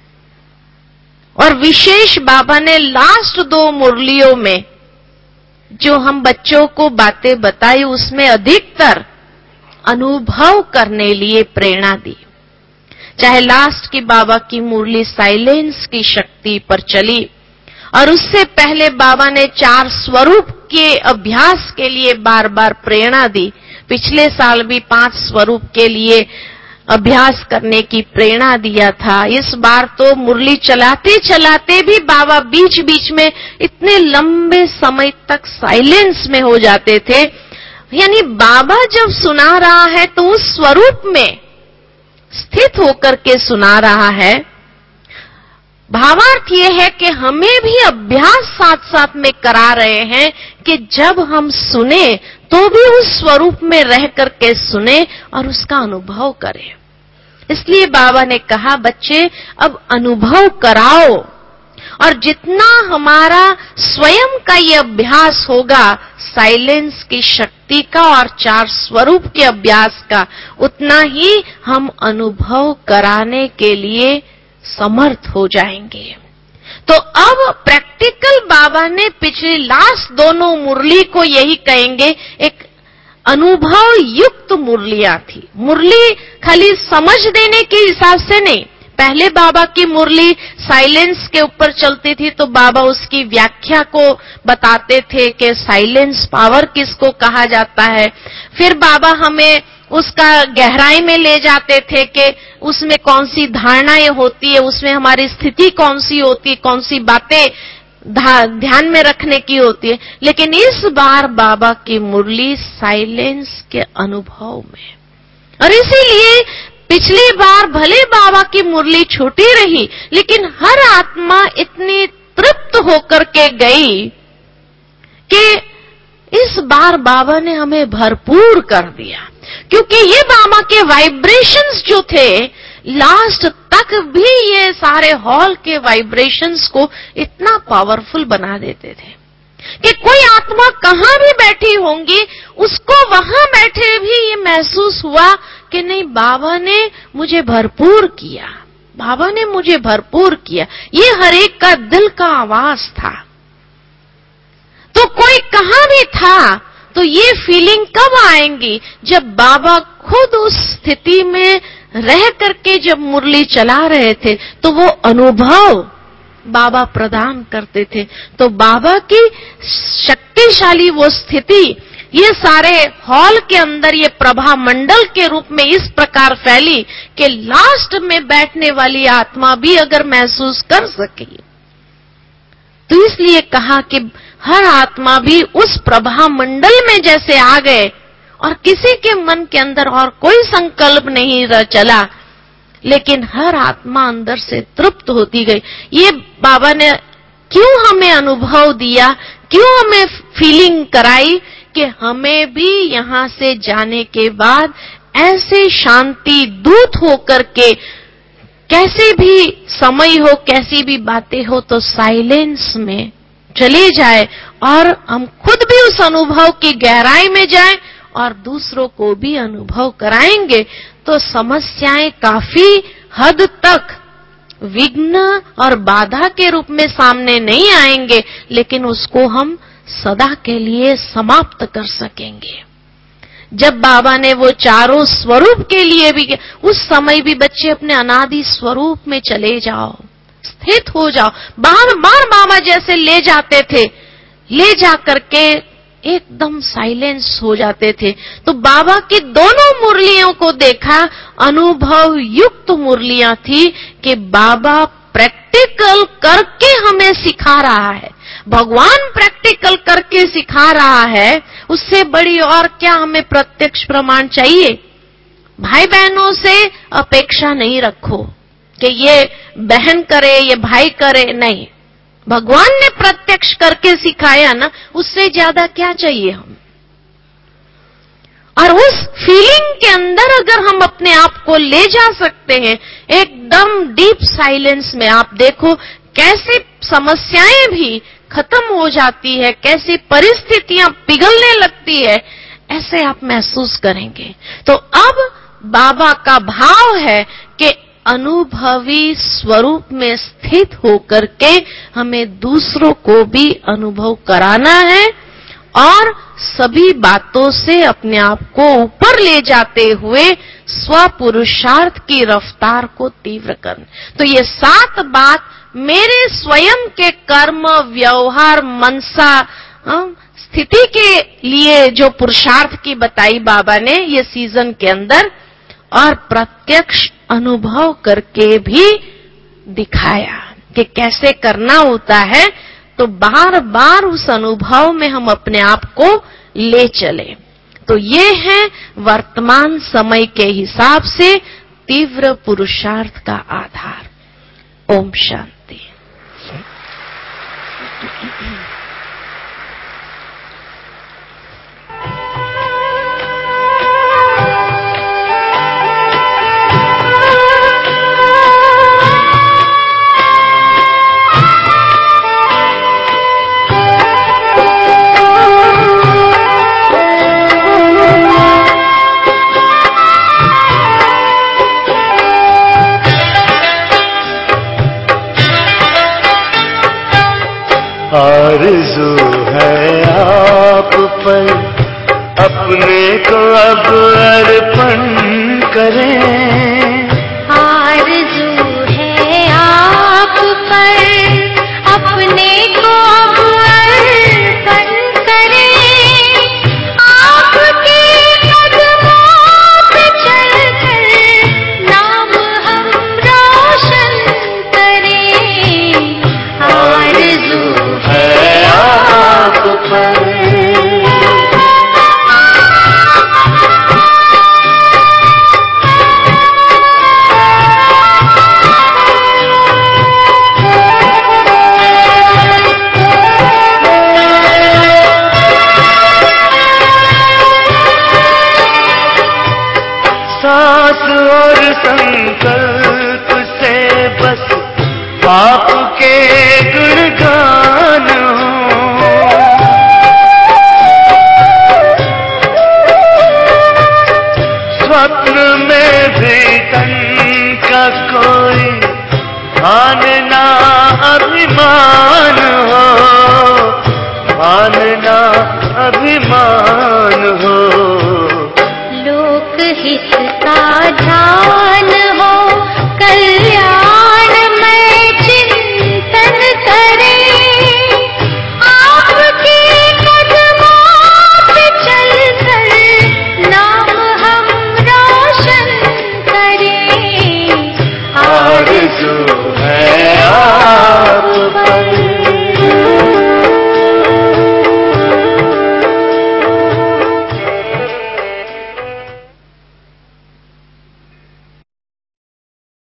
और विशेष बाबा ने लास्ट 2 मुरलियों में जो हम बच्चों को बातें बताई उसमें अधिकतर अनुभव करने लिए प्रेरणा दी। चाहे लास्ट की बाबा की मुरली साइलेंस की शक्ति पर चली, और उससे पहले बाबा ने 4 स्वरूप के अभ्यास के लिए बार बार प्रेरणा दी। पिछले साल भी 5 स्वरूप के लिए अभ्यास करने की प्रेरणा दिया था। इस बार तो मुरली चलाते चलाते भी बाबा बीच बीच में इतने लंबे समय तक साइलेंस में हो जाते थे। यानी बाबा जब सुना रहा है तो उस स्वरूप में स्थित होकर के सुना रहा है। भावार्थ यह है कि हमें भी अभ्यास साथ साथ में करा रहे हैं कि जब हम सुने तो भी उस स्वरूप में रह करके सुने और उसका अनुभव करें। इसलिए बाबा ने कहा बच्चे अब अनुभव कराओ, और जितना हमारा स्वयं का ये अभ्यास होगा साइलेंस की शक्ति का और 4 स्वरूप के अभ्यास का, उतना ही हम अनुभव कराने के लिए समर्थ हो जाएंगे। तो अब प्रैक्टिकल बाबा ने पिछली लास्ट दोनों मुरली को यही कहेंगे, एक अनुभव युक्त मुरलियां थी। मुरली खाली समझ देने के हिसाब से नहीं। पहले बाबा की मुरली साइलेंस के ऊपर चलती थी तो बाबा उसकी व्याख्या को बताते थे कि साइलेंस पावर किसको कहा जाता है। फिर बाबा हमें उसका गहराई में ले जाते थे कि उसमें कौन सी धारणाएं होती है, उसमें हमारी स्थिति कौन सी होती है, कौन सी बातें ध्यान में रखने की होती है। लेकिन इस बार बाबा की मुरली साइलेंस के अनुभव में, और इसीलिए पिछली बार भले बाबा की मुरली छोटी रही लेकिन हर आत्मा इतनी तृप्त होकर के गई कि इस बार बाबा ने हमें भरपूर कर दिया। क्योंकि ये बाबा के वाइब्रेशंस जो थे लास्ट तक भी ये सारे हॉल के वाइब्रेशंस को इतना पावरफुल बना देते थे कि कोई आत्मा कहां भी बैठी होंगी उसको वहां बैठे भी ये महसूस हुआ कि नहीं बाबा ने मुझे भरपूर किया, बाबा ने मुझे भरपूर किया। ये हर एक का दिल का आवाज था। तो कोई कहां भी था तो ये फीलिंग कब आएंगी जब बाबा खुद उस स्थिति में रह करके जब मुरली चला रहे थे तो वो अनुभव बाबा प्रदान करते थे। तो बाबा की शक्तिशाली वो स्थिति ये सारे हॉल के अंदर ये प्रभा मंडल के रूप में इस प्रकार फैली कि लास्ट में बैठने वाली आत्मा भी अगर महसूस कर सके, तो इसलिए कहा कि हर आत्मा भी उस प्रभा मंडल में जैसे आ गए और किसी के मन के अंदर और कोई संकल्प नहीं रह चला, लेकिन हर आत्मा अंदर से तृप्त होती गई। ये बाबा ने क्यों हमें अनुभव दिया, क्यों हमें फीलिंग कराई कि हमें भी यहां से जाने के बाद ऐसे शांति दूत होकर के कैसे भी समय हो, कैसी भी बातें हो तो साइलेंस में चले जाए और हम खुद भी उस अनुभव की गहराई में जाएं और दूसरों को भी अनुभव कराएंगे तो समस्याएं काफी हद तक विघ्न और बाधा के रूप में सामने नहीं आएंगे, लेकिन उसको हम सदा के लिए समाप्त कर सकेंगे। जब बाबा ने वो चारों स्वरूप के लिए भी, उस समय भी बच्चे अपने अनादि स्वरूप में चले जाओ, स्थित हो जाओ। बार बार बाबा जैसे ले जाते थे, ले जा करके एकदम साइलेंस हो जाते थे। तो बाबा की दोनों मुरलियों को देखा, अनुभव युक्त मुरलियां थी कि बाबा प्रैक्टिकल करके हमें सिखा रहा है। भगवान प्रैक्टिकल करके सिखा रहा है, उससे बड़ी और क्या हमें प्रत्यक्ष प्रमाण चाहिए? भाई बहनों से अपेक्षा नहीं रखो कि ये बहन करे, ये भाई करे, नहीं। भगवान ने प्रत्यक्ष करके सिखाया ना, उससे ज्यादा क्या चाहिए हम? और उस फीलिंग के अंदर अगर हम अपने आप को ले जा सकते हैं, एकदम डीप साइलेंस में, आप देखो कैसे समस्याएं भी खत्म हो जाती है, कैसी परिस्थितियां पिघलने लगती है, ऐसे आप महसूस करेंगे। तो अब बाबा का भाव है कि अनुभवी स्वरूप में स्थित होकर के हमें दूसरों को भी अनुभव कराना है और सभी बातों से अपने आप को ऊपर ले जाते हुए स्वपुरुषार्थ की रफ्तार को तीव्र करना। तो ये 7 बात मेरे स्वयं के कर्म, व्यवहार, मनसा, स्थिति के लिए जो पुरुषार्थ की बताई बाबा ने ये सीजन के अंदर, और प्रत्यक्ष अनुभव करके भी दिखाया कि कैसे करना होता है। तो बार बार उस अनुभव में हम अपने आप को ले चले। तो ये है वर्तमान समय के हिसाब से तीव्र पुरुषार्थ का आधार। ओम शांति। आरज़ू है आप पर अपने को अब अर्पण करें। आरज़ू है आप पर अपने को अब अर्पण करें। आपके कदमों पे चलकर नाम हम रोशन करें। आरज़ू है आप पर सांस और संकल्प से बस आपके गुणगान हो। स्वप्न में भी तन का कोई मानना अभिमान हो, मानना अभिमान हो। लोकहित